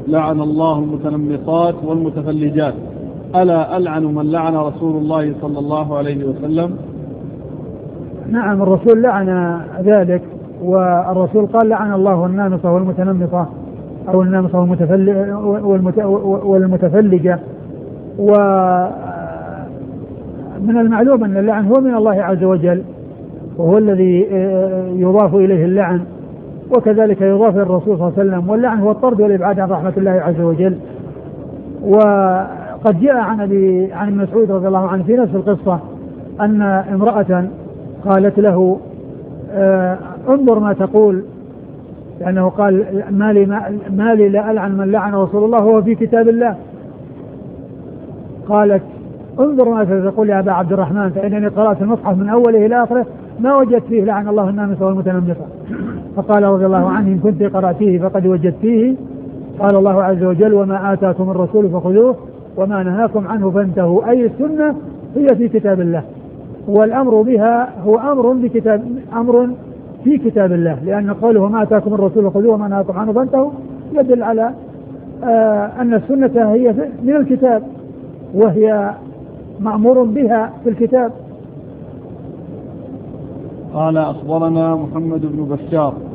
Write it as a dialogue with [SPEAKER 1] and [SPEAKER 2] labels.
[SPEAKER 1] لعن الله المتنمصات والمتفلجات، ألا ألعن من لعن رسول الله صلى الله عليه وسلم؟
[SPEAKER 2] نعم، الرسول لعن ذلك، والرسول قال لعن الله النامصة والمتنمصة أو النامصة والمتفلجة. ومن المعلوم أن اللعن هو من الله عز وجل، وهو الذي يضاف إليه اللعن، وكذلك يضاف إلى الرسول صلى الله عليه وسلم، واللعن هو الطرد والإبعاد عن رحمة الله عز وجل. وقد جاء عن ابن مسعود رضي الله عنه في نفس القصة أن امرأة قالت له انظر ما تقول، لأنه قال ما لي لا ألعن من لعن رسول الله وهو في كتاب الله. قالت انظر ما تقول يا أبا عبد الرحمن، فإنني قرأت المصحف من أوله إلى آخره ما وجدت فيه لعن الله النامصة والمتنمصة. فقال رضي الله عنه إن كنت قرأتيه فقد وجدت فيه قال الله عز وجل وما آتاكم الرسول فخذوه وما نهاكم عنه فانتهوا، أي السنة هي في كتاب الله، والأمر بها هو أمر في كتاب الله، لأن قوله ما آتاكم الرسول فخذوه وما نهاكم عنه فانتهوا يدل على أن السنة هي من الكتاب، وهي مأمور بها في الكتاب.
[SPEAKER 1] قال أخبرنا محمد بن بشار